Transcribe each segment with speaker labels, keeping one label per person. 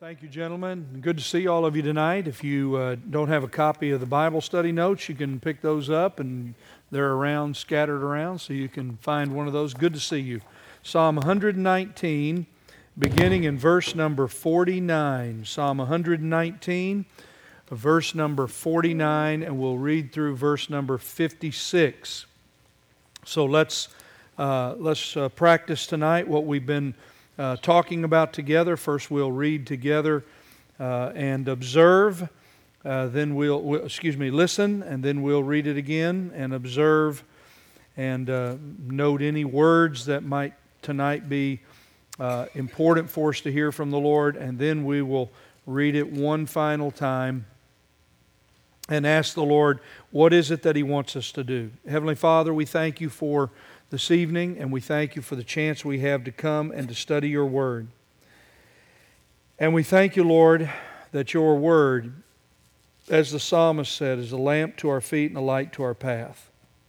Speaker 1: Thank you, gentlemen. Good to see all of you tonight. If you don't have a copy of the Bible study notes, you can pick those up, and they're around, scattered around, so you can find one of those. Good to see you. Psalm 119, beginning in verse number 49. Psalm 119, verse number 49, and we'll read through verse number 56. So let's practice tonight what we've been talking about together. First we'll read together and observe, then we'll listen, and then we'll read it again and observe and note any words that might tonight be important for us to hear from the Lord, and then we will read it one final time and ask the Lord, what is it that He wants us to do? Heavenly Father, we thank You for this evening, and we thank You for the chance we have to come and to study Your Word. And we thank You, Lord, that Your Word, as the psalmist said, is a lamp to our feet and a light to our path.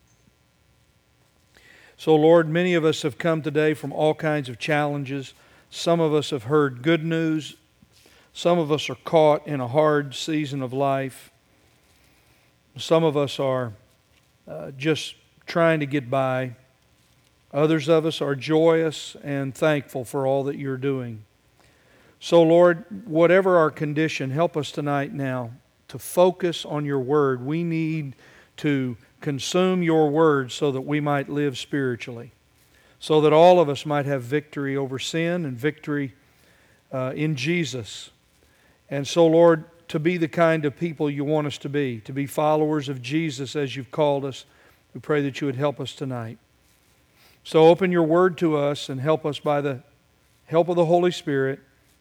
Speaker 1: So, Lord, many of us have come today from all kinds of challenges. Some of us have heard good news. Some of us are caught in a hard season of life. Some of us are just trying to get by. Others of us are joyous and thankful for all that You're doing. So, Lord, whatever our condition, help us tonight now to focus on Your Word. We need to consume Your Word so that we might live spiritually, so that all of us might have victory over sin and victory in Jesus. And so, Lord, to be the kind of people You want us to be followers of Jesus as You've called us, we pray that You would help us tonight. So open Your Word to us and help us by the help of the Holy Spirit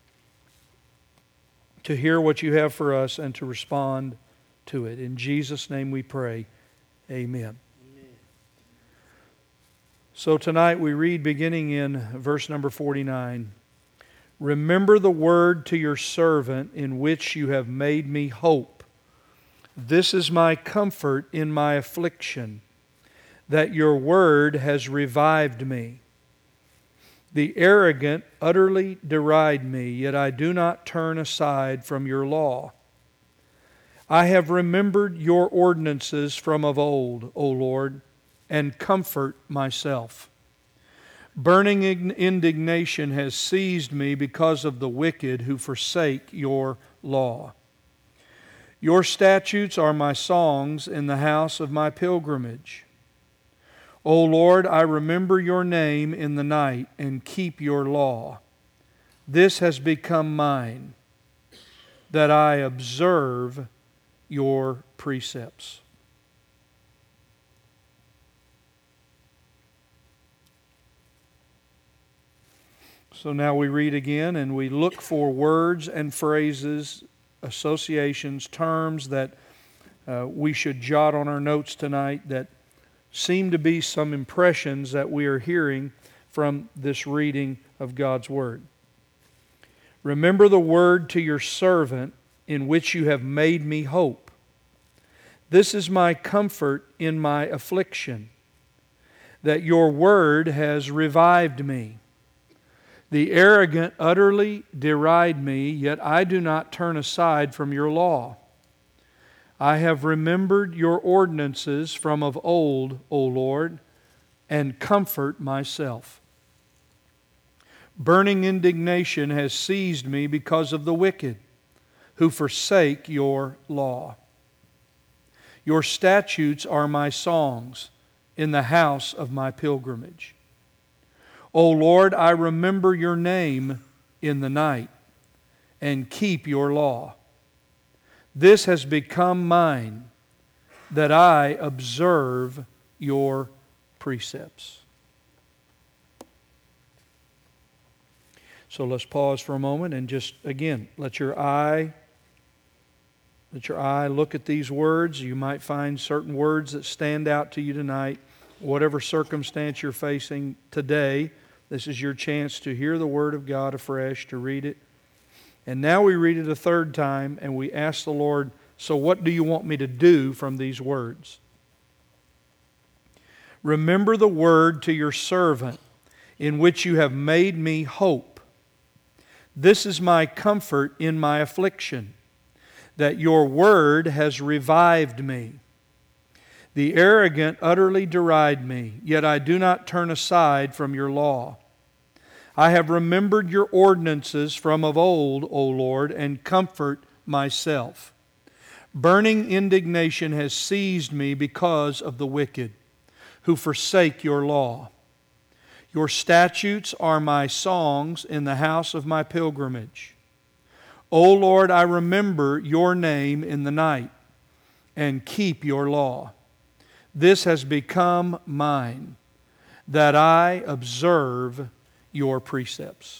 Speaker 1: to hear what You have for us and to respond to it. In Jesus' name we pray. Amen. So tonight we read beginning in verse number 49. Remember the word to Your servant in which You have made me hope. This is my comfort in my affliction, that Your word has revived me. The arrogant utterly deride me, yet I do not turn aside from Your law. I have remembered Your ordinances from of old, O Lord, and comfort myself. Burning indignation has seized me because of the wicked who forsake Your law. Your statutes are my songs in the house of my pilgrimage. O Lord, I remember Your name in the night and keep Your law. This has become mine, that I observe Your precepts. So now we read again and we look for words and phrases, associations, terms that we should jot on our notes tonight that seem to be some impressions that we are hearing from this reading of God's Word. Remember the word to Your servant in which You have made me hope. This is my comfort in my affliction, that Your word has revived me. The arrogant utterly deride me, yet I do not turn aside from Your law. I have remembered Your ordinances from of old, O Lord, and comfort myself. Burning indignation has seized me because of the wicked, who forsake Your law. Your statutes are my songs in the house of my pilgrimage. O Lord, I remember Your name in the night and keep Your law. This has become mine, that I observe Your precepts. So let's pause for a moment and just, again, let your eye look at these words. You might find certain words that stand out to you tonight. Whatever circumstance you're facing today, this is your chance to hear the Word of God afresh, to read it. And now we read it a third time and we ask the Lord, so what do You want me to do from these words? Remember the word to Your servant in which You have made me hope. This is my comfort in my affliction, that your word has revived me. The arrogant utterly deride me, yet I do not turn aside from your law. I have remembered your ordinances from of old, O Lord, and comfort myself. Burning indignation has seized me because of the wicked, who forsake your law. Your statutes are my songs in the house of my pilgrimage. O Lord, I remember your name in the night and keep your law. This has become mine, that I observe your precepts.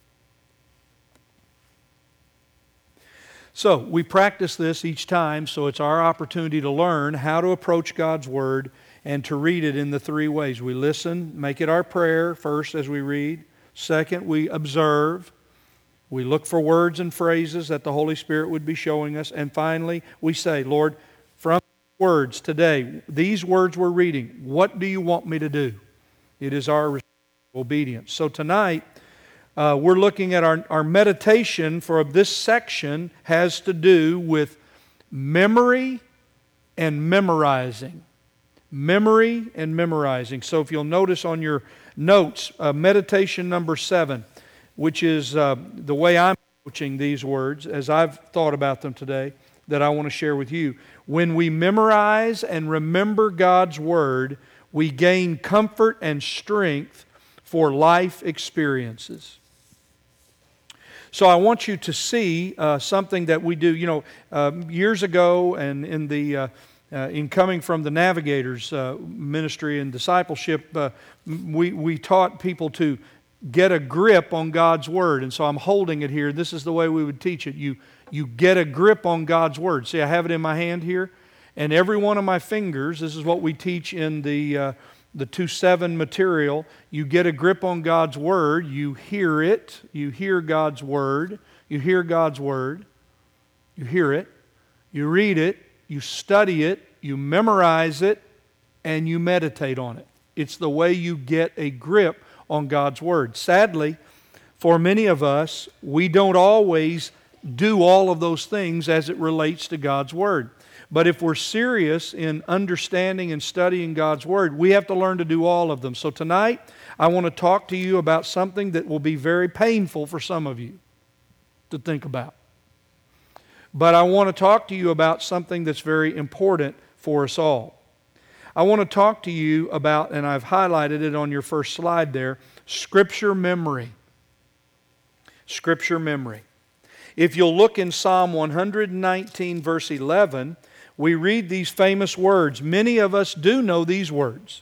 Speaker 1: So, we practice this each time, so it's our opportunity to learn how to approach God's Word and to read it in the three ways. We listen, make it our prayer first as we read. Second, we observe. We look for words and phrases that the Holy Spirit would be showing us. And finally, we say, Lord, from words today, these words we're reading, what do you want me to do? It is our obedience. So tonight, we're looking at our meditation for this section has to do with memory and memorizing. Memory and memorizing. So if you'll notice on your notes, meditation number 7, which is the way I'm approaching these words as I've thought about them today, that I want to share with you. When we memorize and remember God's Word, we gain comfort and strength for life experiences. So I want you to see something that we do. You know, years ago, and in coming from the Navigators ministry and discipleship, we taught people to get a grip on God's Word. And so I'm holding it here. This is the way we would teach it. You get a grip on God's Word. See, I have it in my hand here. And every one of my fingers, this is what we teach in the 2-7 material. You get a grip on God's Word. You hear it. You hear God's Word. You hear God's Word. You hear it. You read it. You study it. You memorize it. And you meditate on it. It's the way you get a grip on God's Word. Sadly, for many of us, we don't always do all of those things as it relates to God's Word. But if we're serious in understanding and studying God's Word, we have to learn to do all of them. So tonight, I want to talk to you about something that will be very painful for some of you to think about. But I want to talk to you about something that's very important for us all. I want to talk to you about, and I've highlighted it on your first slide there, Scripture memory. Scripture memory. If you'll look in Psalm 119, verse 11, we read these famous words. Many of us do know these words.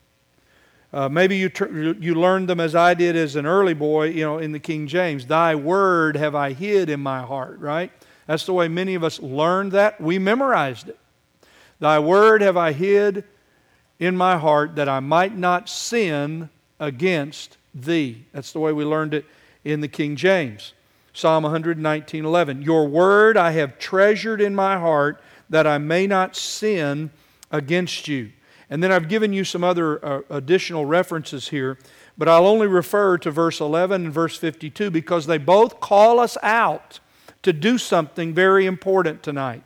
Speaker 1: Maybe you learned them as I did as an early boy, in the King James. Thy word have I hid in my heart, right? That's the way many of us learned that. We memorized it. Thy word have I hid in my heart that I might not sin against thee. That's the way we learned it in the King James. Psalm 119:11. Your word I have treasured in my heart that I may not sin against you. And then I've given you some other additional references here, but I'll only refer to verse 11 and verse 52 because they both call us out to do something very important tonight.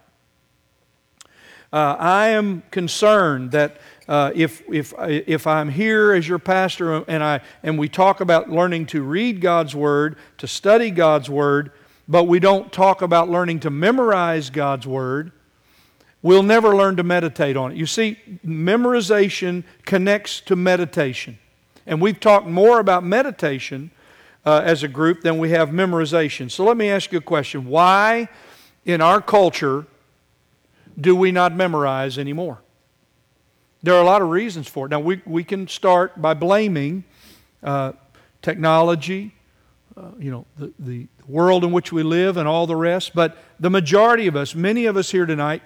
Speaker 1: I am concerned that if I'm here as your pastor and we talk about learning to read God's Word, to study God's Word, but we don't talk about learning to memorize God's Word, we'll never learn to meditate on it. You see, memorization connects to meditation. And we've talked more about meditation as a group than we have memorization. So let me ask you a question. Why in our culture do we not memorize anymore? There are a lot of reasons for it. Now, we can start by blaming technology, the world in which we live and all the rest, but the majority of us, many of us here tonight,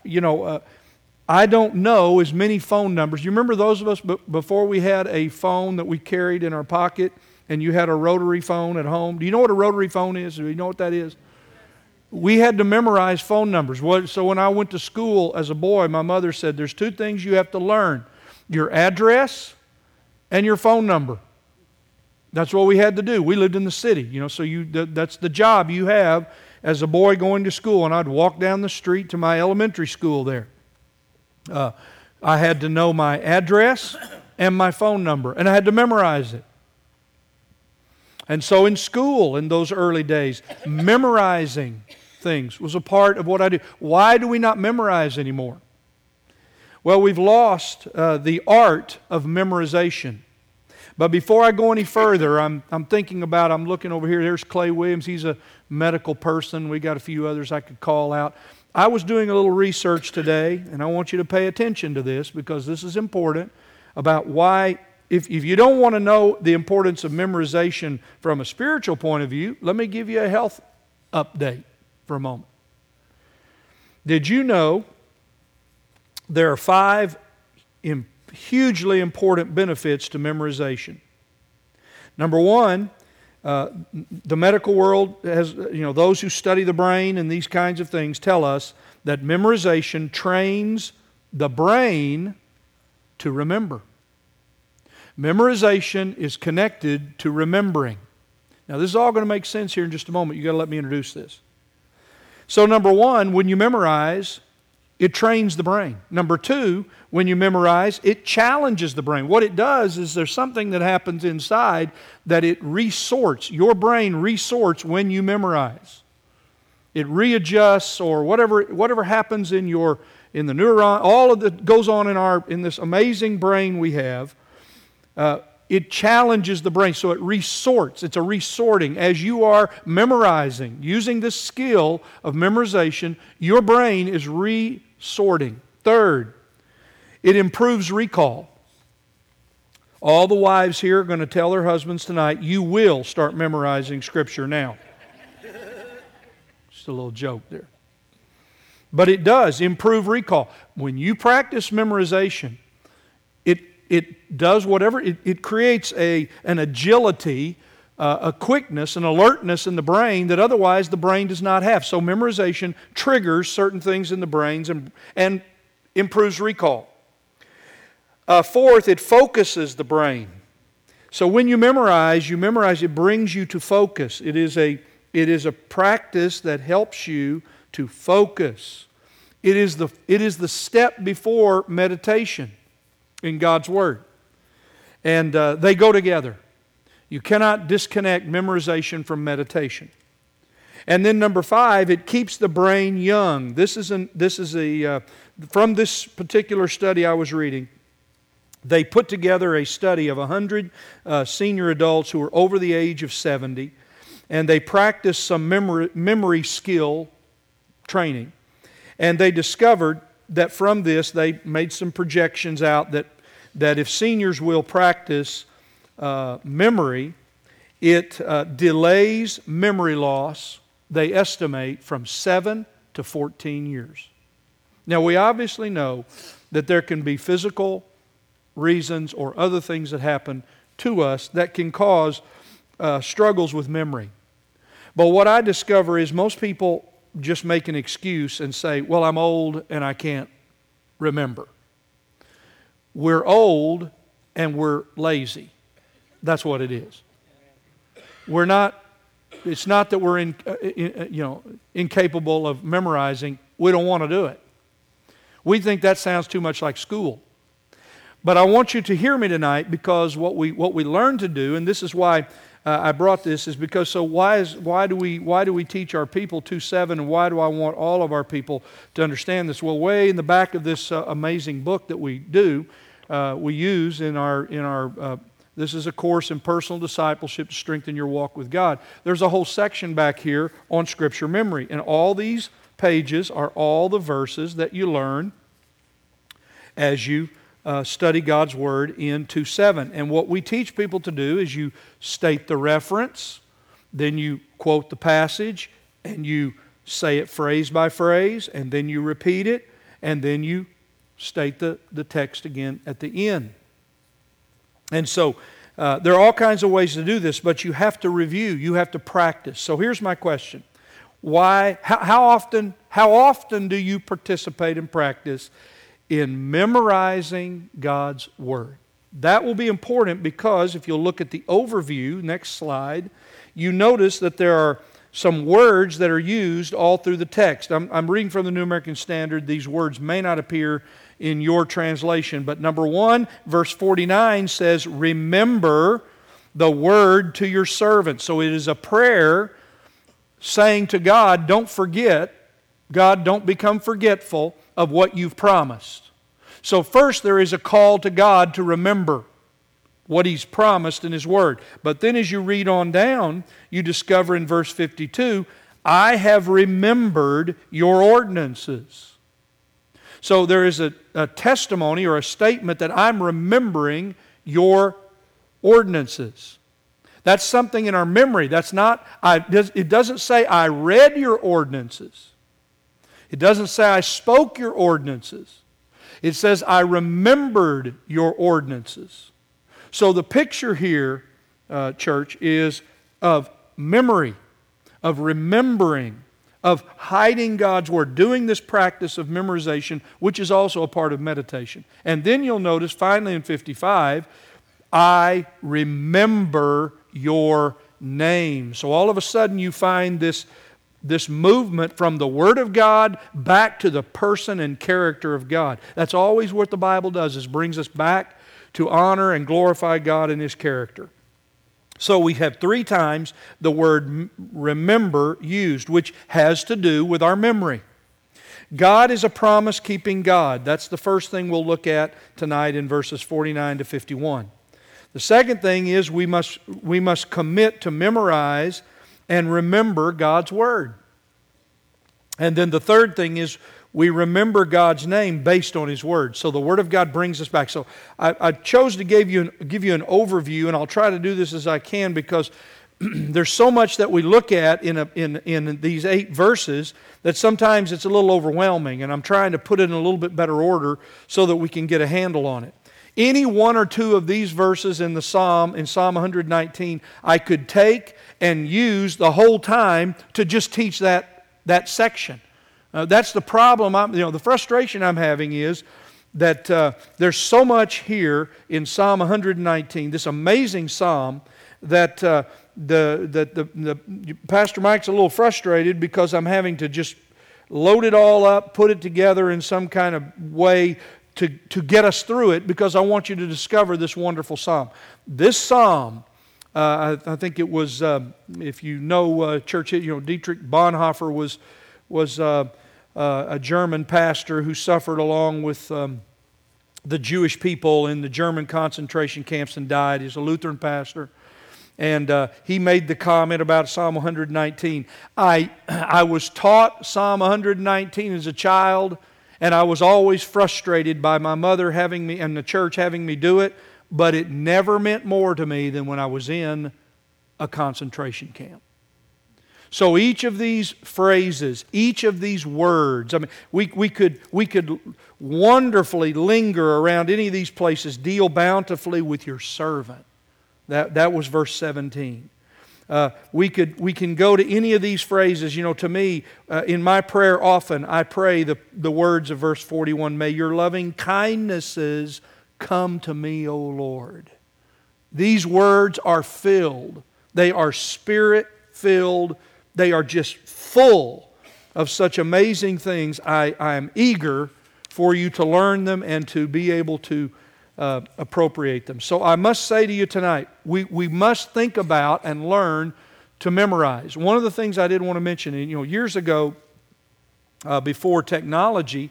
Speaker 1: I don't know as many phone numbers. You remember those of us before we had a phone that we carried in our pocket and you had a rotary phone at home? Do you know what a rotary phone is? Do you know what that is? We had to memorize phone numbers. So when I went to school as a boy, my mother said, there's two things you have to learn. Your address and your phone number. That's what we had to do. We lived in the city, so that's the job you have as a boy going to school. And I'd walk down the street to my elementary school there. I had to know my address and my phone number, and I had to memorize it. And so in school, in those early days, memorizing things was a part of what I do. Why do we not memorize anymore? Well, we've lost the art of memorization. But before I go any further, I'm looking over here. There's Clay Williams. He's a medical person. We got a few others I could call out. I was doing a little research today, and I want you to pay attention to this because this is important about why, if you don't want to know the importance of memorization from a spiritual point of view, let me give you a health update for a moment. Did you know there are 5 hugely important benefits to memorization? Number 1, the medical world has, those who study the brain and these kinds of things tell us that memorization trains the brain to remember. Memorization is connected to remembering. Now, this is all going to make sense here in just a moment. You've got to let me introduce this. So, number 1, when you memorize, it trains the brain. Number 2, when you memorize, it challenges the brain. What it does is there's something that happens inside that it resorts. Your brain resorts when you memorize. It readjusts, or whatever happens in the neuron, all of that goes on in this amazing brain we have. It challenges the brain, so it resorts. It's a resorting. As you are memorizing, using this skill of memorization, your brain is resorting. Third, it improves recall. All the wives here are going to tell their husbands tonight, you will start memorizing Scripture now. Just a little joke there. But it does improve recall. When you practice memorization, it does whatever, it creates an agility, a quickness, an alertness in the brain that otherwise the brain does not have. So memorization triggers certain things in the brains and improves recall. Fourth, it focuses the brain. So when you memorize, it brings you to focus. It is a practice that helps you to focus. It is the step before meditation in God's Word. And they go together. You cannot disconnect memorization from meditation. And then number 5, it keeps the brain young. From this particular study I was reading, they put together a study of 100 senior adults who were over the age of 70, and they practiced some memory skill training. And they discovered that from this, they made some projections out that if seniors will practice memory, it delays memory loss, they estimate, from 7 to 14 years. Now, we obviously know that there can be physical reasons or other things that happen to us that can cause struggles with memory. But what I discover is most people just make an excuse and say, well, I'm old and I can't remember. We're old and we're lazy. That's what it is. It's not that we're incapable of memorizing. We don't want to do it. We think that sounds too much like school. But I want you to hear me tonight, because what we learn to do, and this is why I brought this, is because why do we teach our people 2:7, and why do I want all of our people to understand this? Well, way in the back of this amazing book that we use in our this is a course in personal discipleship to strengthen your walk with God. There's a whole section back here on Scripture memory, and all these pages are all the verses that you learn as you study God's Word in 2:7. And what we teach people to do is you state the reference, then you quote the passage, and you say it phrase by phrase, and then you repeat it, and then you state the text again at the end. And so there are all kinds of ways to do this, but you have to review, you have to practice. So here's my question. How often do you participate and practice in memorizing God's Word? That will be important because if you'll look at the overview, next slide, you notice that there are some words that are used all through the text. I'm reading from the New American Standard. These words may not appear in your translation, but number 1, verse 49 says, remember the word to your servant. So it is a prayer saying to God, don't forget, God, don't become forgetful of what you've promised. So first there is a call to God to remember what He's promised in His Word. But then as you read on down, you discover in verse 52, I have remembered your ordinances. So there is a testimony or a statement that I'm remembering your ordinances. That's something in our memory. That's not, it doesn't say I read your ordinances. It doesn't say I spoke your ordinances. It says I remembered your ordinances. So the picture here, church, is of memory, of remembering, of hiding God's Word, doing this practice of memorization, which is also a part of meditation. And then you'll notice finally in 55, I remember your name. So all of a sudden you find this movement from the Word of God back to the person and character of God. That's always what the Bible does, is brings us back to honor and glorify God in His character. So we have 3 times the word remember used, which has to do with our memory. God is a promise-keeping God. That's the first thing we'll look at tonight in verses 49 to 51. The second thing is we must commit to memorize and remember God's Word. And then the third thing is we remember God's name based on His Word. So the Word of God brings us back. So I chose to give you an overview, and I'll try to do this as I can because there's so much that we look at in these 8 verses that sometimes it's a little overwhelming, and I'm trying to put it in a little bit better order so that we can get a handle on it. Any 1 or 2 of these verses in Psalm 119, I could take and use the whole time to just teach that section. That's the problem. The frustration I'm having is that there's so much here in Psalm 119, this amazing psalm, that Pastor Mike's a little frustrated because I'm having to just load it all up, put it together in some kind of way to get us through it, because I want you to discover this wonderful psalm. This psalm, I think it was, if you know church, Dietrich Bonhoeffer was a German pastor who suffered along with the Jewish people in the German concentration camps and died. He's a Lutheran pastor. And he made the comment about Psalm 119. I was taught Psalm 119 as a child, and I was always frustrated by my mother having me and the church having me do it, but it never meant more to me than when I was in a concentration camp. So each of these phrases, each of these words, we could wonderfully linger around any of these places. Deal bountifully with your servant. That was verse 17. We can go to any of these phrases. To me, in my prayer often, I pray the words of verse 41, may your loving kindnesses come to me, O Lord. These words are filled. They are Spirit-filled. They are just full of such amazing things. I am eager for you to learn them and to be able to appropriate them. So I must say to you tonight, we must think about and learn to memorize. One of the things I did want to mention, years ago, before technology,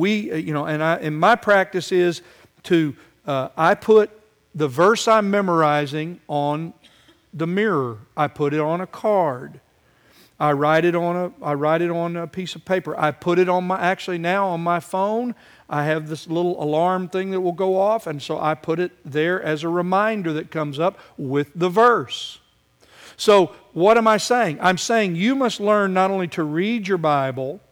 Speaker 1: and my practice is to I put the verse I'm memorizing on the mirror. I put it on a card. I write it on a piece of paper. I put it on my phone. I have this little alarm thing that will go off, and so I put it there as a reminder that comes up with the verse. So what am I saying? I'm saying you must learn not only to read your Bible.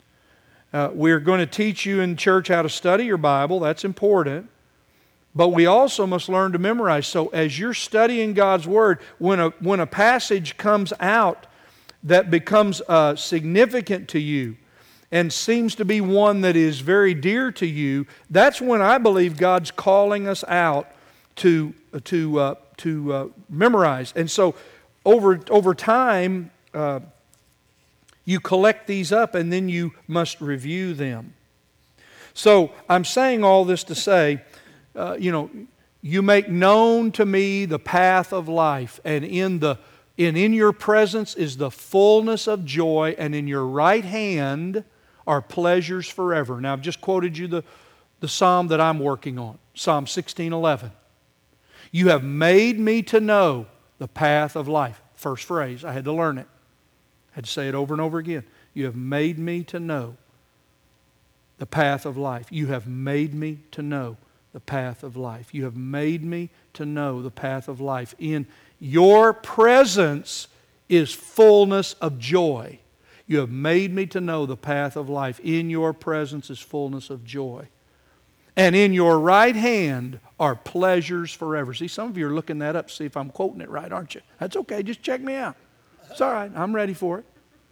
Speaker 1: We're going to teach you in church how to study your Bible. That's important. But we also must learn to memorize. So as you're studying God's Word, when a passage comes out that becomes significant to you and seems to be one that is very dear to you, that's when I believe God's calling us out to memorize. And so over time, you collect these up and then you must review them. So I'm saying all this to say, you make known to me the path of life, and in your presence is the fullness of joy, and in your right hand are pleasures forever. Now I've just quoted you the psalm that I'm working on, Psalm 16:11. You have made me to know the path of life. First phrase, I had to learn it. I had to say it over and over again. You have made me to know the path of life. You have made me to know the path of life. You have made me to know the path of life. In your presence is fullness of joy. You have made me to know the path of life. In your presence is fullness of joy. And in your right hand are pleasures forever. See, some of you are looking that up to see if I'm quoting it right, aren't you? That's okay, just check me out. It's all right, I'm ready for it.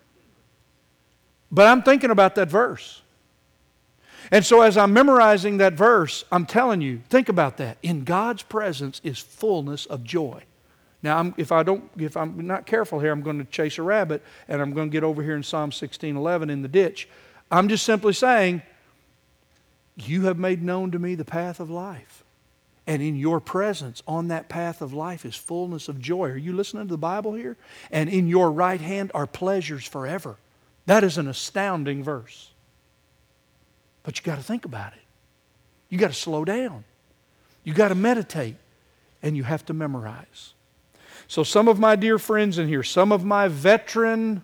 Speaker 1: But I'm thinking about that verse. And so as I'm memorizing that verse, I'm telling you, think about that. In God's presence is fullness of joy. Now, if I'm not careful here, I'm going to chase a rabbit, and I'm going to get over here in Psalm 16:11 in the ditch. I'm just simply saying, you have made known to me the path of life. And in your presence, on that path of life, is fullness of joy. Are you listening to the Bible here? And in your right hand are pleasures forever. That is an astounding verse. But you got to think about it. You got to slow down. You got to meditate. And you have to memorize. So some of my dear friends in here, some of my veteran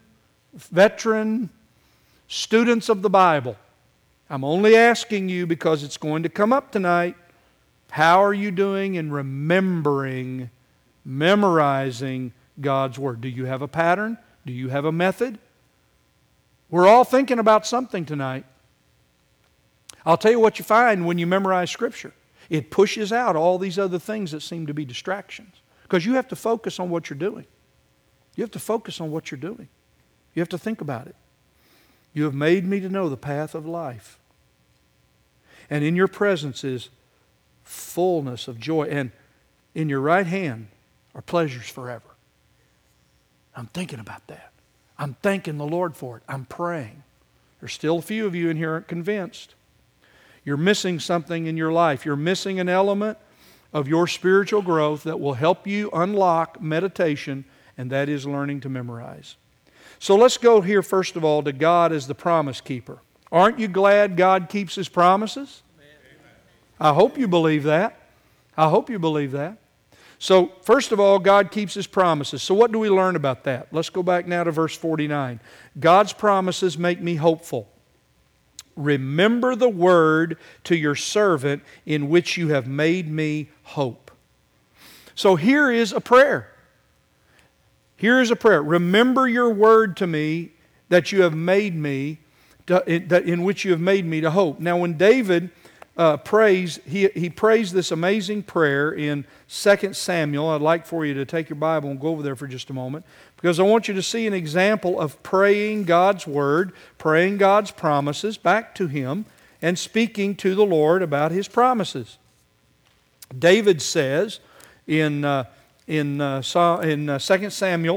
Speaker 1: students of the Bible, I'm only asking you because it's going to come up tonight. How are you doing in remembering, memorizing God's Word? Do you have a pattern? Do you have a method? We're all thinking about something tonight. I'll tell you what you find when you memorize Scripture. It pushes out all these other things that seem to be distractions. Because you have to focus on what you're doing. You have to focus on what you're doing. You have to think about it. You have made me to know the path of life. And in your presence is fullness of joy. And in your right hand are pleasures forever. I'm thinking about that. I'm thanking the Lord for it. I'm praying. There's still a few of you in here aren't convinced. You're missing something in your life. You're missing an element of your spiritual growth that will help you unlock meditation, and that is learning to memorize. So let's go here first of all to God as the promise keeper. Aren't you glad God keeps His promises? I hope you believe that. I hope you believe that. So first of all, God keeps His promises. So what do we learn about that? Let's go back now to verse 49. God's promises make me hopeful. Remember the word to your servant in which you have made me hope. So here is a prayer. Here is a prayer. Remember your word to me that you have made me, in which you have made me to hope. Now when David prays, he prays this amazing prayer in 2 Samuel. I'd like for you to take your Bible and go over there for just a moment, because I want you to see an example of praying God's Word, praying God's promises back to Him, and speaking to the Lord about His promises. David says in 2 Samuel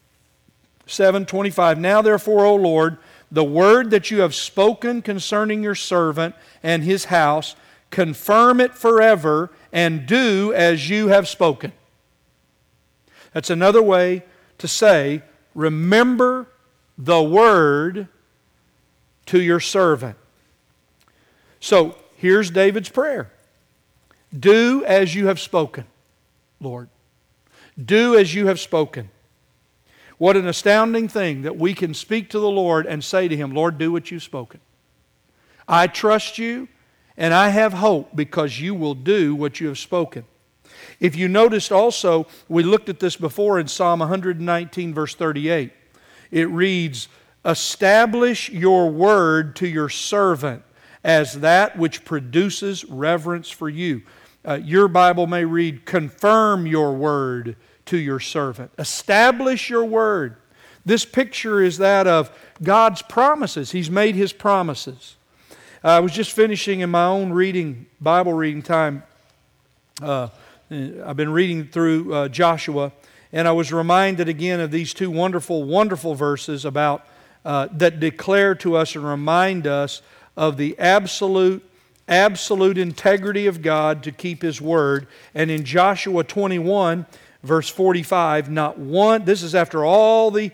Speaker 1: 7:25, Now therefore, O Lord, the word that you have spoken concerning your servant and his house, confirm it forever and do as you have spoken. That's another way to say, remember the word to your servant. So here's David's prayer. Do as you have spoken, Lord. Do as you have spoken. What an astounding thing that we can speak to the Lord and say to Him, Lord, do what you've spoken. I trust you and I have hope because you will do what you have spoken. If you noticed also, we looked at this before in Psalm 119 verse 38. It reads, establish your word to your servant as that which produces reverence for you. Your Bible may read, confirm your word to your servant. Establish your word. This picture is that of God's promises. He's made His promises. I was just finishing in my own Bible reading time, I've been reading through Joshua, and I was reminded again of these two wonderful, wonderful verses about that declare to us and remind us of the absolute integrity of God to keep His Word. And in Joshua 21, verse 45, not one, this is after all the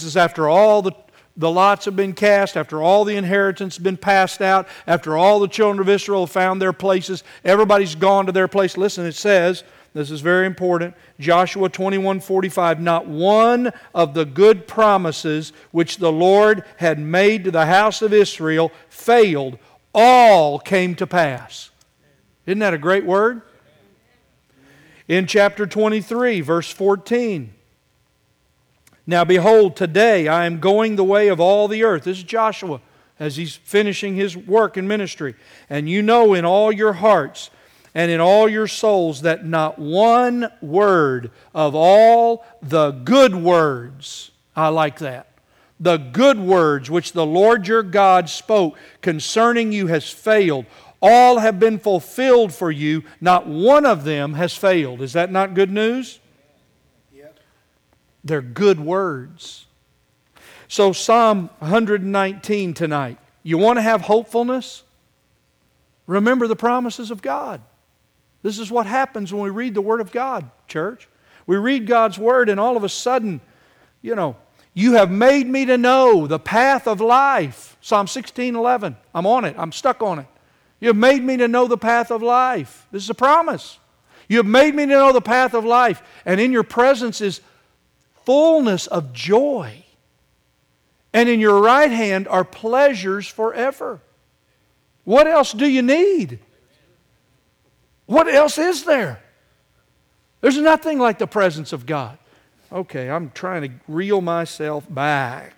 Speaker 1: lots have been cast, after all the inheritance has been passed out, after all the children of Israel have found their places, everybody's gone to their place. Listen, it says, this is very important, Joshua 21:45, not one of the good promises which the Lord had made to the house of Israel failed. All came to pass. Isn't that a great word? In chapter 23, verse 14, now behold, today I am going the way of all the earth. This is Joshua as he's finishing his work and ministry. And you know in all your hearts and in all your souls that not one word of all the good words, I like that, the good words which the Lord your God spoke concerning you has failed. All have been fulfilled for you. Not one of them has failed. Is that not good news? Yep. They're good words. So Psalm 119 tonight. You want to have hopefulness? Remember the promises of God. This is what happens when we read the Word of God, church. We read God's Word and all of a sudden, you have made me to know the path of life. Psalm 16:11. I'm on it. I'm stuck on it. You have made me to know the path of life. This is a promise. You have made me to know the path of life. And in your presence is fullness of joy. And in your right hand are pleasures forever. What else do you need? What else is there? There's nothing like the presence of God. Okay, I'm trying to reel myself back.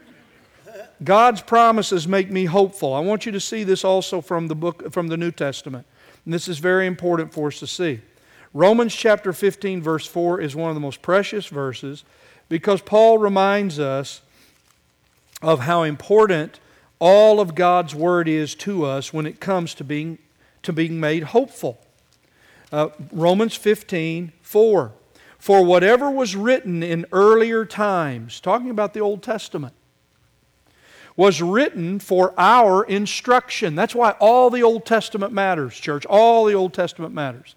Speaker 1: God's promises make me hopeful. I want you to see this also from the New Testament. And this is very important for us to see. Romans chapter 15 verse 4 is one of the most precious verses because Paul reminds us of how important all of God's Word is to us when it comes to being made hopeful. Romans 15:4. For whatever was written in earlier times, talking about the Old Testament, was written for our instruction. That's why all the Old Testament matters, church. All the Old Testament matters.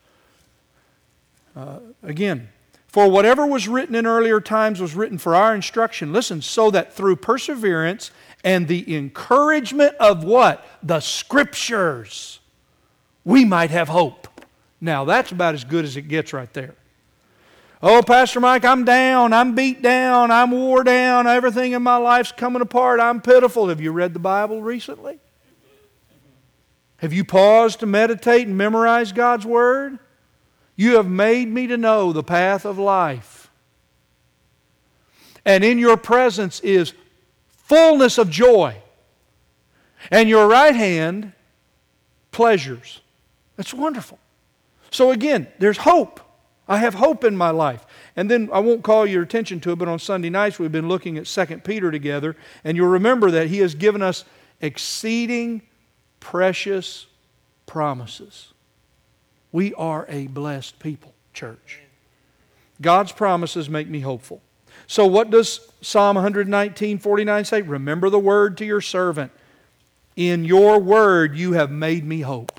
Speaker 1: Again, for whatever was written in earlier times was written for our instruction. Listen, so that through perseverance and the encouragement of what? The Scriptures, we might have hope. Now, that's about as good as it gets right there. Oh, Pastor Mike, I'm down, I'm beat down, I'm wore down, everything in my life's coming apart, I'm pitiful. Have you read the Bible recently? Have you paused to meditate and memorize God's Word? You have made me to know the path of life. And in your presence is fullness of joy. And your right hand, pleasures. That's wonderful. So again, there's hope. I have hope in my life. And then I won't call your attention to it, but on Sunday nights we've been looking at 2 Peter together. And you'll remember that he has given us exceeding precious promises. We are a blessed people, church. God's promises make me hopeful. So what does Psalm 119:49 say? Remember the word to your servant. In your word you have made me hope.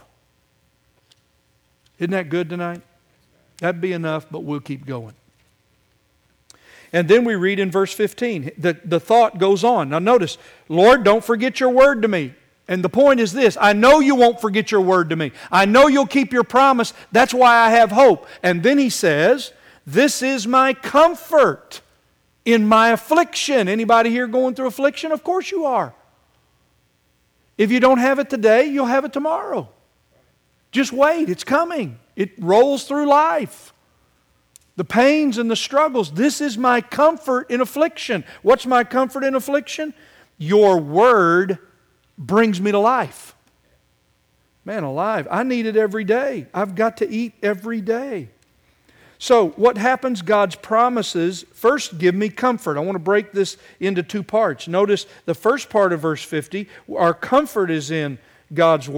Speaker 1: Isn't that good tonight? That'd be enough, but we'll keep going. And then we read in verse 15, the thought goes on. Now notice, Lord, don't forget your word to me. And the point is this, I know you won't forget your word to me. I know you'll keep your promise. That's why I have hope. And then he says, this is my comfort in my affliction. Anybody here going through affliction? Of course you are. If you don't have it today, you'll have it tomorrow. Just wait, it's coming. It rolls through life. The pains and the struggles. This is my comfort in affliction. What's my comfort in affliction? Your word brings me to life. Man alive, I need it every day. I've got to eat every day. So what happens? God's promises first give me comfort. I want to break this into two parts. Notice the first part of verse 50, our comfort is in God's Word.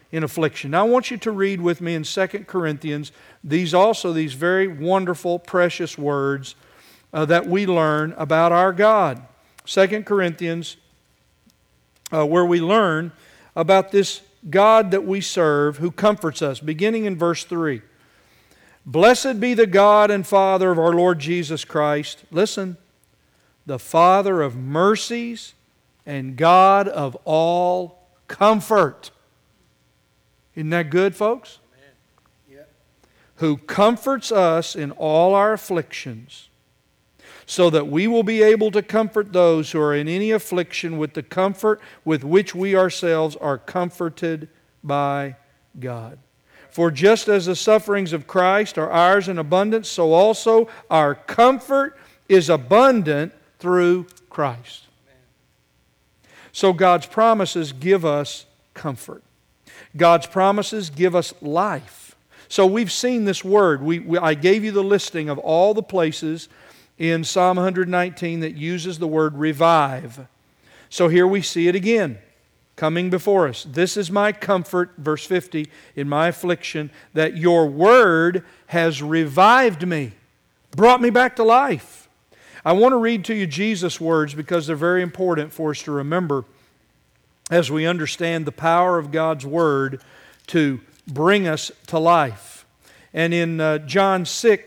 Speaker 1: in affliction. Now I want you to read with me in 2 Corinthians these very wonderful, precious words that we learn about our God. 2 Corinthians, where we learn about this God that we serve who comforts us, beginning in verse 3. Blessed be the God and Father of our Lord Jesus Christ. Listen, the Father of mercies and God of all comfort. Isn't that good, folks?
Speaker 2: Amen. Yep.
Speaker 1: Who comforts us in all our afflictions, so that we will be able to comfort those who are in any affliction with the comfort with which we ourselves are comforted by God. For just as the sufferings of Christ are ours in abundance, so also our comfort is abundant through Christ. So God's promises give us comfort. God's promises give us life. So we've seen this word. I gave you the listing of all the places in Psalm 119 that uses the word revive. So here we see it again, coming before us. This is my comfort, verse 50, in my affliction, that your word has revived me, brought me back to life. I want to read to you Jesus' words because they're very important for us to remember as we understand the power of God's Word to bring us to life. And in John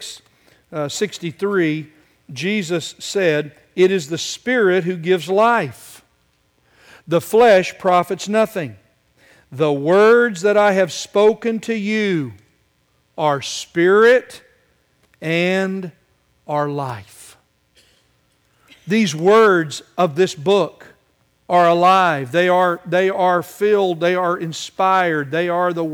Speaker 1: 6:63, Jesus said, "It is the Spirit who gives life. The flesh profits nothing. The words that I have spoken to you are spirit and are life." These words of this book are alive. They are filled. They are inspired. They are the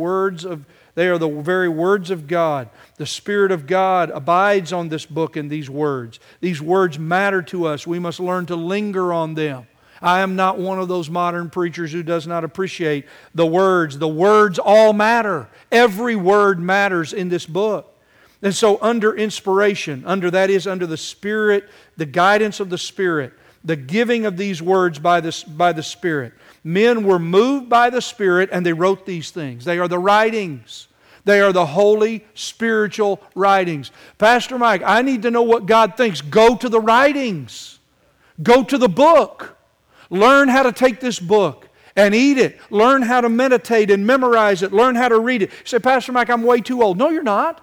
Speaker 1: very words of God. The Spirit of God abides on this book and these words. These words matter to us. We must learn to linger on them. I am not one of those modern preachers who does not appreciate the words. The words all matter. Every word matters in this book. And so under inspiration, under the Spirit, the guidance of the Spirit, the giving of these words by the Spirit, men were moved by the Spirit and they wrote these things. They are the writings. They are the holy spiritual writings. Pastor Mike, I need to know what God thinks. Go to the writings. Go to the book. Learn how to take this book and eat it. Learn how to meditate and memorize it. Learn how to read it. You say, Pastor Mike, I'm way too old. No, you're not.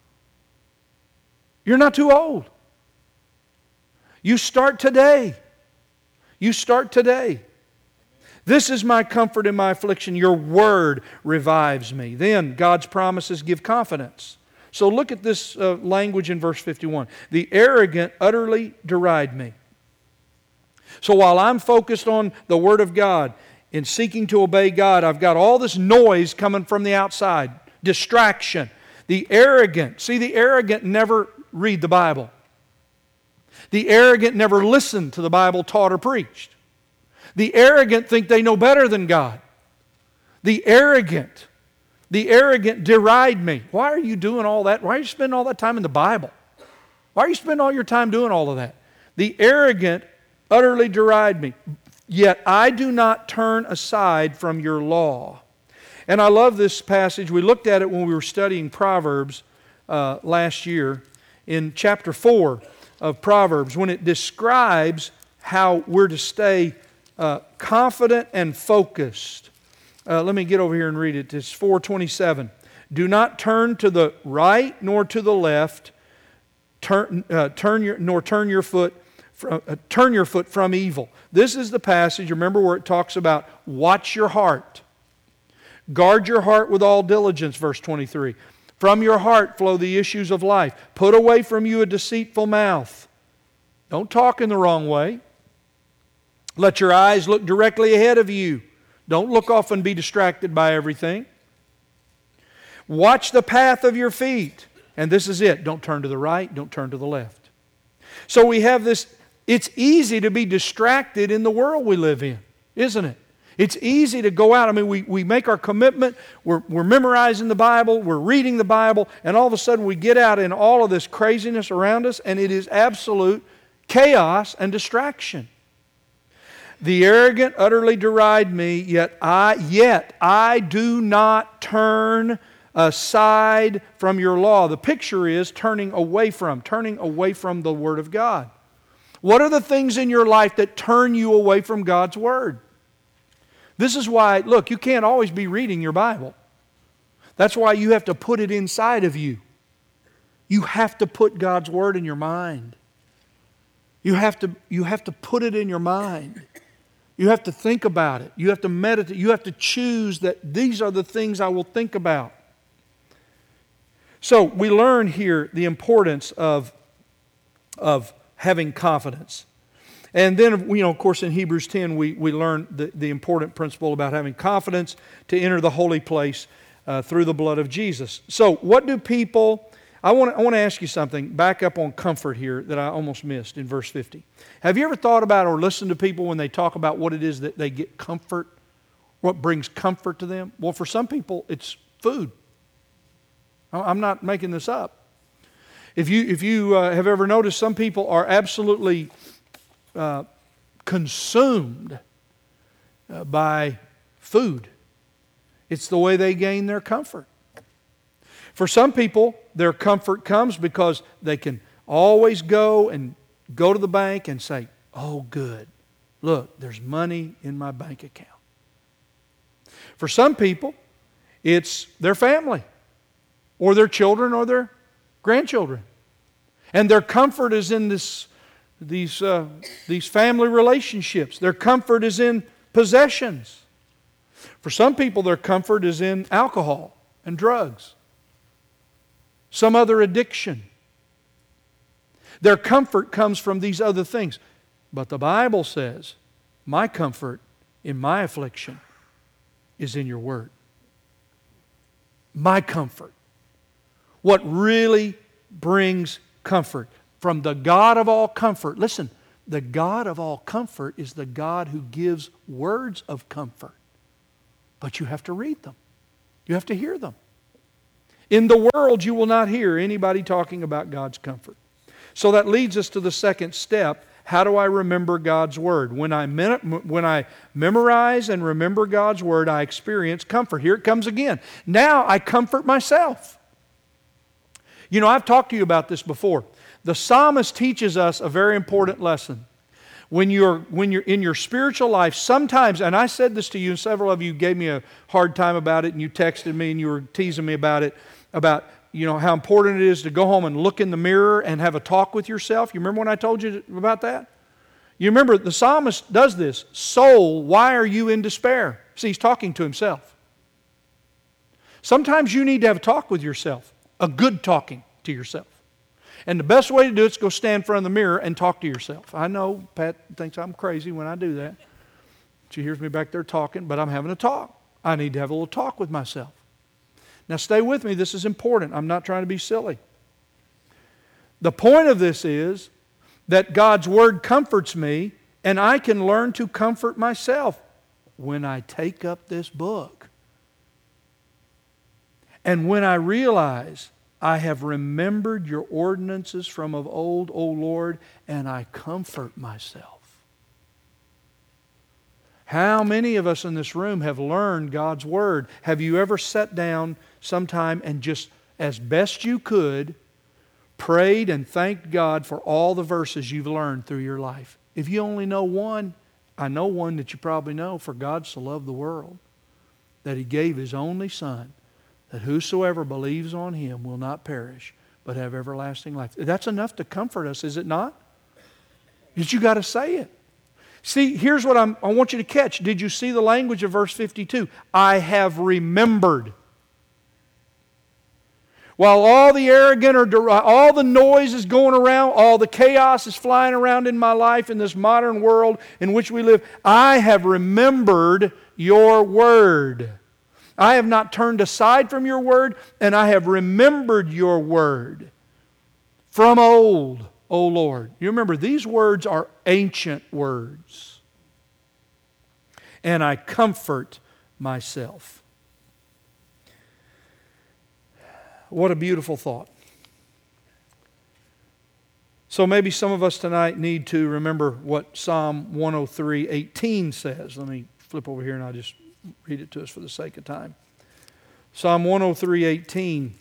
Speaker 1: You're not too old. You start today. You start today. This is my comfort in my affliction. Your word revives me. Then God's promises give confidence. So look at this language in verse 51. The arrogant utterly deride me. So while I'm focused on the Word of God, in seeking to obey God, I've got all this noise coming from the outside. Distraction. The arrogant never read the Bible. The arrogant never listen to the Bible taught or preached. The arrogant think they know better than God. The arrogant deride me. Why are you doing all that? Why are you spending all that time in the Bible? Why are you spending all your time doing all of that? The arrogant utterly deride me. Yet I do not turn aside from your law. And I love this passage. We looked at it when we were studying Proverbs last year in chapter 4 of Proverbs, when it describes how we're to stay confident and focused. Let me get over here and read it. It's 4:27. Do not turn to the right nor to the left. Turn your foot from evil. This is the passage, remember, where it talks about watch your heart. Guard your heart with all diligence, verse 23. From your heart flow the issues of life. Put away from you a deceitful mouth. Don't talk in the wrong way. Let your eyes look directly ahead of you. Don't look off and be distracted by everything. Watch the path of your feet. And this is it. Don't turn to the right. Don't turn to the left. So we have this. It's easy to be distracted in the world we live in, isn't it? It's easy to go out. I mean, we make our commitment. We're memorizing the Bible. We're reading the Bible. And all of a sudden we get out in all of this craziness around us, and it is absolute chaos and distraction. The arrogant utterly deride me, yet I do not turn aside from your law. The picture is turning away from the Word of God. What are the things in your life that turn you away from God's Word? This is why, look, you can't always be reading your Bible. That's why you have to put it inside of you. You have to put God's Word in your mind. You have to put it in your mind. You have to think about it. You have to meditate. You have to choose that these are the things I will think about. So we learn here the importance of having confidence. And then, of course, in Hebrews 10, we learn the important principle about having confidence to enter the holy place through the blood of Jesus. So what do people... I want to ask you something, back up on comfort here, that I almost missed in verse 50. Have you ever thought about or listened to people when they talk about what it is that they get comfort, what brings comfort to them? Well, for some people, it's food. I'm not making this up. If you have ever noticed, some people are absolutely consumed by food. It's the way they gain their comfort. For some people, their comfort comes because they can always go to the bank and say, oh, good, look, there's money in my bank account. For some people, it's their family or their children or their grandchildren. And their comfort is in these family relationships. Their comfort is in possessions. For some people, their comfort is in alcohol and drugs. Some other addiction. Their comfort comes from these other things. But the Bible says, my comfort in my affliction is in your Word. My comfort. What really brings comfort from the God of all comfort. Listen, the God of all comfort is the God who gives words of comfort. But you have to read them. You have to hear them. In the world, you will not hear anybody talking about God's comfort. So that leads us to the second step. How do I remember God's Word? When I memorize and remember God's Word, I experience comfort. Here it comes again. Now I comfort myself. I've talked to you about this before. The psalmist teaches us a very important lesson. When you're in your spiritual life, sometimes, and I said this to you, and several of you gave me a hard time about it, and you texted me and you were teasing me about it, about how important it is to go home and look in the mirror and have a talk with yourself. You remember when I told you about that? You remember the psalmist does this. Soul, why are you in despair? See, he's talking to himself. Sometimes you need to have a talk with yourself, a good talking to yourself. And the best way to do it is go stand in front of the mirror and talk to yourself. I know Pat thinks I'm crazy when I do that. She hears me back there talking, but I'm having a talk. I need to have a little talk with myself. Now stay with me. This is important. I'm not trying to be silly. The point of this is that God's Word comforts me, and I can learn to comfort myself when I take up this book. And when I realize I have remembered your ordinances from of old, O Lord, and I comfort myself. How many of us in this room have learned God's Word? Have you ever sat down sometime and just, as best you could, prayed and thanked God for all the verses you've learned through your life? If you only know one, I know one that you probably know. For God so loved the world that He gave His only Son, that whosoever believes on Him will not perish, but have everlasting life. That's enough to comfort us, is it not? But you got to say it. See, here's what I want you to catch. Did you see the language of verse 52? I have remembered. While all the arrogant all the noise is going around, all the chaos is flying around in my life in this modern world in which we live, I have remembered your word. I have not turned aside from your word, and I have remembered your word from old, O Lord. You remember, these words are ancient words. And I comfort myself. What a beautiful thought. So maybe some of us tonight need to remember what Psalm 103:18 says. Let me flip over here and I'll just read it to us for the sake of time. Psalm 103:18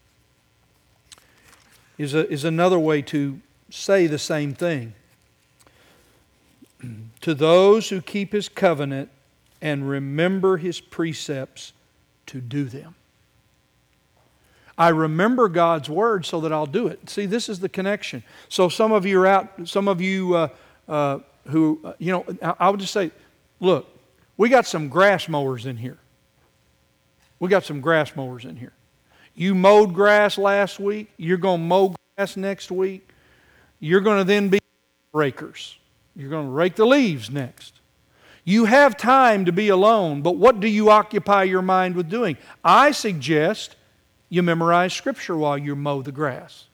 Speaker 1: is another way to say the same thing. To those who keep His covenant and remember His precepts to do them. I remember God's Word so that I'll do it. See, this is the connection. So some of you are out, some of you who, I would just say, look, we got some grass mowers in here. We got some grass mowers in here. You mowed grass last week. You're going to mow grass next week. You're going to then be rakers. You're going to rake the leaves next. You have time to be alone, but what do you occupy your mind with doing? I suggest you memorize Scripture while you mow the grass.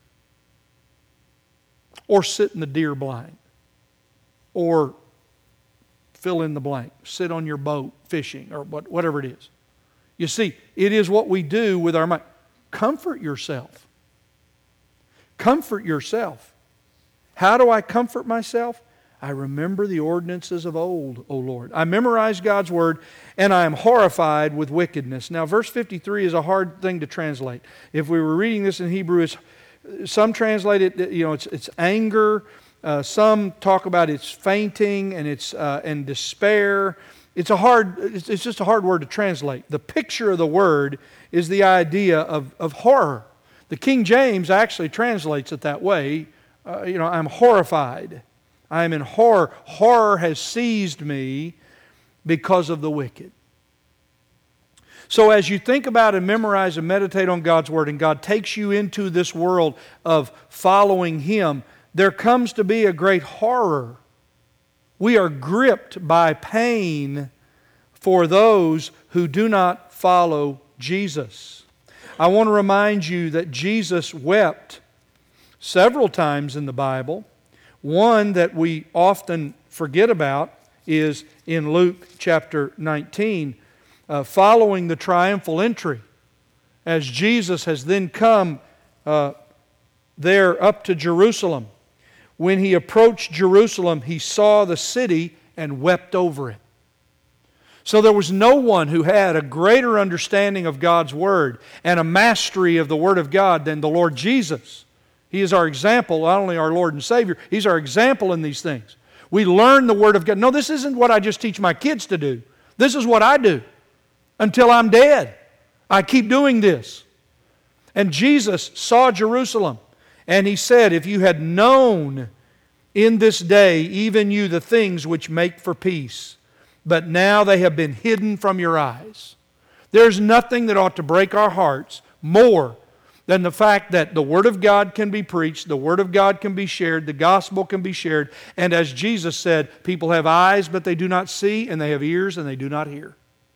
Speaker 1: Or sit in the deer blind. Or fill in the blank. Sit on your boat fishing or whatever it is. You see, it is what we do with our mind. Comfort yourself. Comfort yourself. How do I comfort myself? I remember the ordinances of old, O Lord. I memorize God's Word, and I am horrified with wickedness. Now, verse 53 is a hard thing to translate. If we were reading this in Hebrew, some translate it, it's anger. Some talk about it's fainting and it's and despair. It's just a hard word to translate. The picture of the word is the idea of horror. The King James actually translates it that way. I'm horrified. I am in horror. Horror has seized me because of the wicked. So as you think about and memorize and meditate on God's Word, and God takes you into this world of following Him, there comes to be a great horror. We are gripped by pain for those who do not follow Jesus. I want to remind you that Jesus wept several times in the Bible. One that we often forget about is in Luke chapter 19, following the triumphal entry. As Jesus has then come there up to Jerusalem. When He approached Jerusalem, He saw the city and wept over it. So there was no one who had a greater understanding of God's Word and a mastery of the Word of God than the Lord Jesus. He is our example, not only our Lord and Savior, He's our example in these things. We learn the Word of God. No, this isn't what I just teach my kids to do. This is what I do until I'm dead. I keep doing this. And Jesus saw Jerusalem, and He said, if you had known in this day, even you, the things which make for peace, but now they have been hidden from your eyes. There's nothing that ought to break our hearts more than the fact that the Word of God can be preached, the Word of God can be shared, the gospel can be shared, and as Jesus said, people have eyes but they do not see, and they have ears and they do not hear.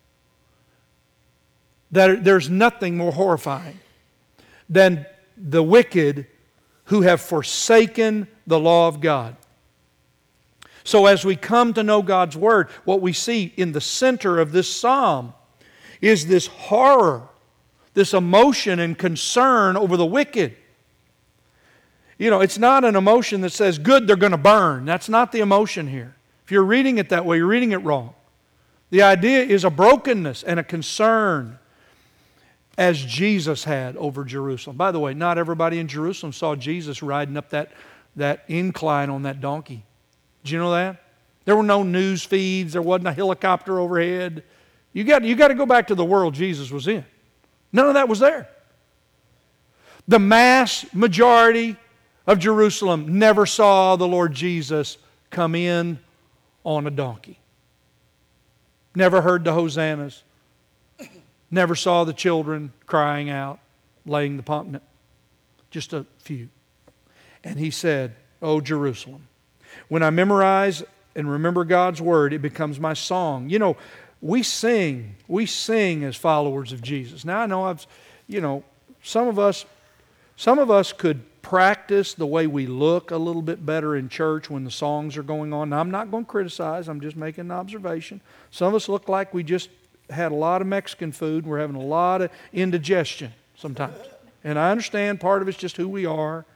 Speaker 1: There's nothing more horrifying than the wicked who have forsaken the law of God. So as we come to know God's Word, what we see in the center of this psalm is this horror, this emotion and concern over the wicked. It's not an emotion that says, good, they're going to burn. That's not the emotion here. If you're reading it that way, you're reading it wrong. The idea is a brokenness and a concern as Jesus had over Jerusalem. By the way, not everybody in Jerusalem saw Jesus riding up that incline on that donkey. Did you know that? There were no news feeds. There wasn't a helicopter overhead. You got to go back to the world Jesus was in. None of that was there. The mass majority of Jerusalem never saw the Lord Jesus come in on a donkey. Never heard the hosannas. Never saw the children crying out, laying the palm. Just a few. And He said, "O Jerusalem, when I memorize and remember God's Word, it becomes my song." We sing as followers of Jesus. Now I know some of us could practice the way we look a little bit better in church when the songs are going on. Now I'm not going to criticize, I'm just making an observation. Some of us look like we just had a lot of Mexican food, we're having a lot of indigestion sometimes. And I understand part of it's just who we are.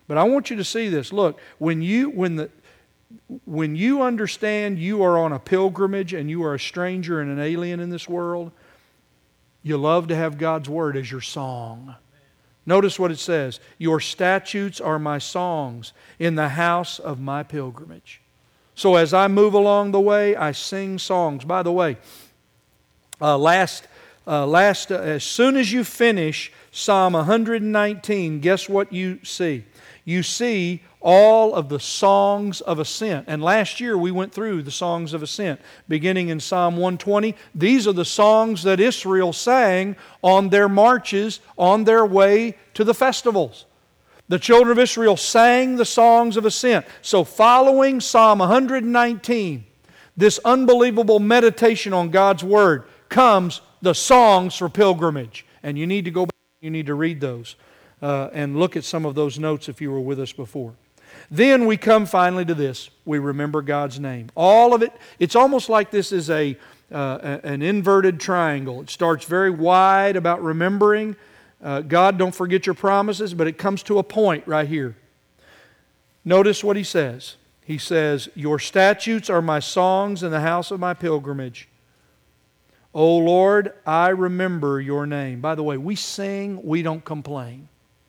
Speaker 1: But I want you to see this. Look, when you understand you are on a pilgrimage and you are a stranger and an alien in this world, you love to have God's Word as your song. Notice what it says. Your statutes are my songs in the house of my pilgrimage. So as I move along the way, I sing songs. By the way, as soon as you finish Psalm 119, guess what you see? You see all of the songs of ascent. And last year we went through the songs of ascent, beginning in Psalm 120. These are the songs that Israel sang on their marches, on their way to the festivals. The children of Israel sang the songs of ascent. So following Psalm 119, this unbelievable meditation on God's Word, comes the songs for pilgrimage. And you need to go back, you need to read those and look at some of those notes if you were with us before. Then we come finally to this. We remember God's name. All of it, it's almost like this is an inverted triangle. It starts very wide about remembering. God, don't forget your promises, but it comes to a point right here. Notice what he says. He says, your statutes are my songs in the house of my pilgrimage. O Lord, I remember your name. By the way, we sing, we don't complain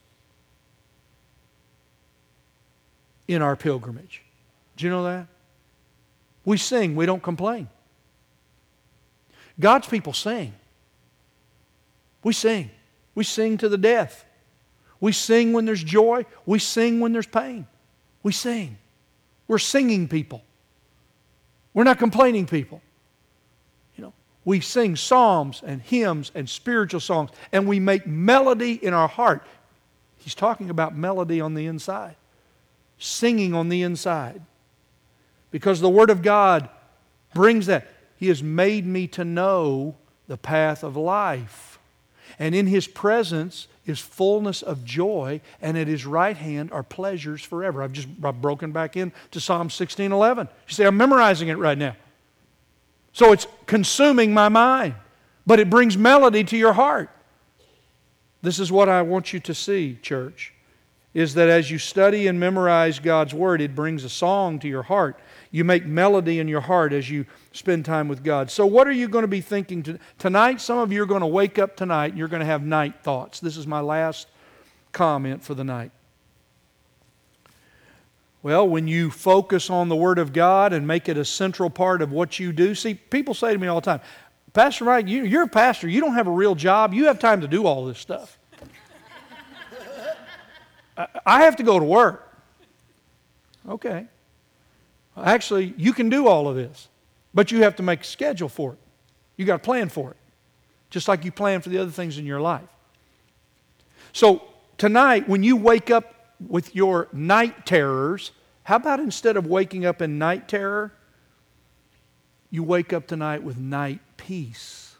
Speaker 1: in our pilgrimage. Do you know that? We sing, we don't complain. God's people sing. We sing. We sing to the death. We sing when there's joy. We sing when there's pain. We sing. We're singing people. We're not complaining people. We sing psalms and hymns and spiritual songs, and we make melody in our heart. He's talking about melody on the inside, singing on the inside, because the Word of God brings that. He has made me to know the path of life, and in His presence is fullness of joy, and at His right hand are pleasures forever. I've broken back into Psalm 16:11. You say, I'm memorizing it right now. So it's consuming my mind, but it brings melody to your heart. This is what I want you to see, church, is that as you study and memorize God's Word, it brings a song to your heart. You make melody in your heart as you spend time with God. So what are you going to be thinking tonight? Some of you are going to wake up tonight and you're going to have night thoughts. This is my last comment for the night. Well, when you focus on the Word of God and make it a central part of what you do, see, people say to me all the time, Pastor Mike, you're a pastor, you don't have a real job, you have time to do all this stuff. I have to go to work. Okay. Actually, you can do all of this, but you have to make a schedule for it. You got to plan for it, just like you plan for the other things in your life. So tonight, when you wake up with your night terrors, how about instead of waking up in night terror, you wake up tonight with night peace?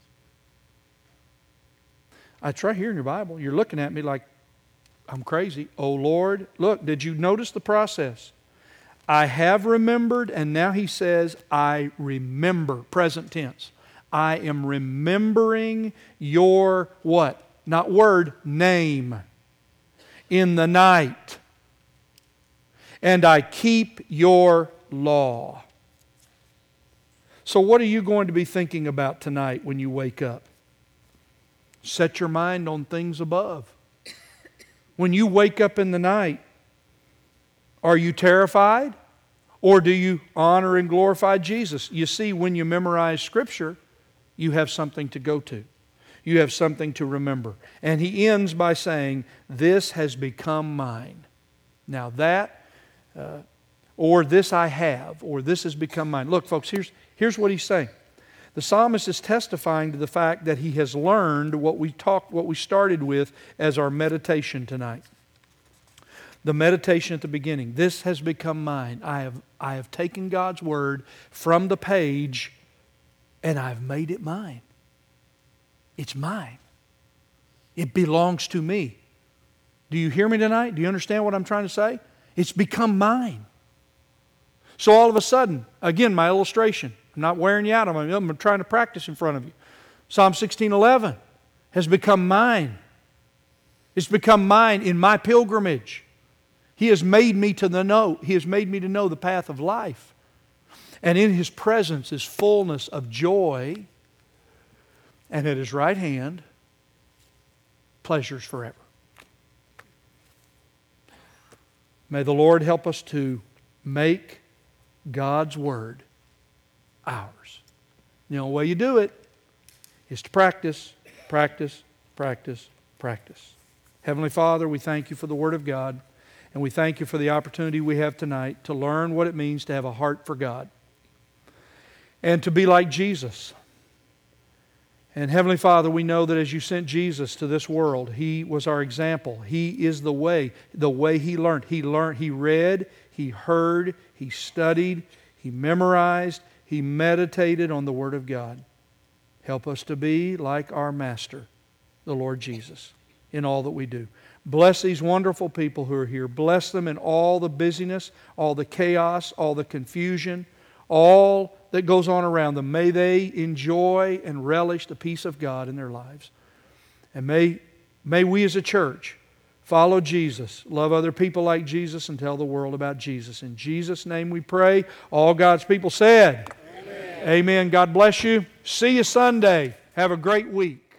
Speaker 1: It's right here in your Bible. You're looking at me like I'm crazy. Oh Lord, look, did you notice the process? I have remembered, and now he says, I remember, present tense. I am remembering your what? Not word, name. In the night, and I keep your law. So what are you going to be thinking about tonight when you wake up? Set your mind on things above. When you wake up in the night, are you terrified? Or do you honor and glorify Jesus? You see, when you memorize Scripture, you have something to go to. You have something to remember. And he ends by saying, this has become mine. Now that, or this I have, or this has become mine. Look, folks, here's what he's saying. The psalmist is testifying to the fact that he has learned what we started with as our meditation tonight. The meditation at the beginning. This has become mine. I have taken God's Word from the page and I've made it mine. It's mine. It belongs to me. Do you hear me tonight? Do you understand what I'm trying to say? It's become mine. So all of a sudden, again, my illustration. I'm not wearing you out. I'm trying to practice in front of you. Psalm 16:11 has become mine. It's become mine in my pilgrimage. He has made me to know. He has made me to know the path of life. And in His presence is fullness of joy. And at His right hand, pleasures forever. May the Lord help us to make God's Word ours. The only way you do it is to practice, practice, practice, practice. Heavenly Father, we thank You for the Word of God, and we thank You for the opportunity we have tonight to learn what it means to have a heart for God and to be like Jesus. And Heavenly Father, we know that as You sent Jesus to this world, He was our example. He is the way He learned. He read, He heard, He studied, He memorized, He meditated on the Word of God. Help us to be like our Master, the Lord Jesus, in all that we do. Bless these wonderful people who are here. Bless them in all the busyness, all the chaos, all the confusion, all that goes on around them. May they enjoy and relish the peace of God in their lives. And may we as a church follow Jesus, love other people like Jesus, and tell the world about Jesus. In Jesus' name we pray. All God's people said, Amen. Amen. God bless you. See you Sunday. Have a great week.